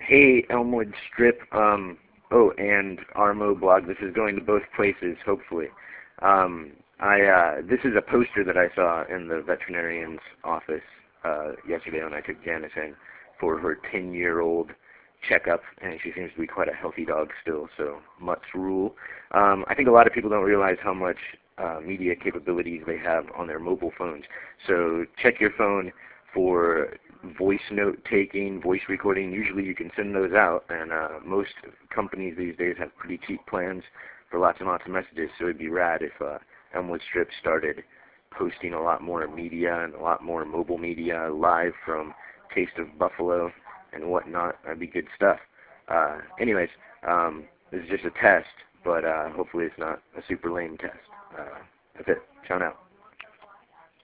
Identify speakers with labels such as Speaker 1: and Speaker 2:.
Speaker 1: Hey, Elmwood Strip. Oh, and Armo blog. This is going to both places, hopefully. This is a poster that I saw in the veterinarian's office yesterday when I took Janice in for her 10-year-old checkup, and she seems to be quite a healthy dog still, so much rule. I think a lot of people don't realize how much media capabilities they have on their mobile phones. So check your phone for voice note taking, voice recording. Usually you can send those out, and most companies these days have pretty cheap plans for lots and lots of messages, so it'd be rad if Elmwood Strip started posting a lot more media and a lot more mobile media live from Taste of Buffalo and whatnot. That'd be good stuff. Anyways, this is just a test, but hopefully it's not a super lame test. That's it. Ciao now.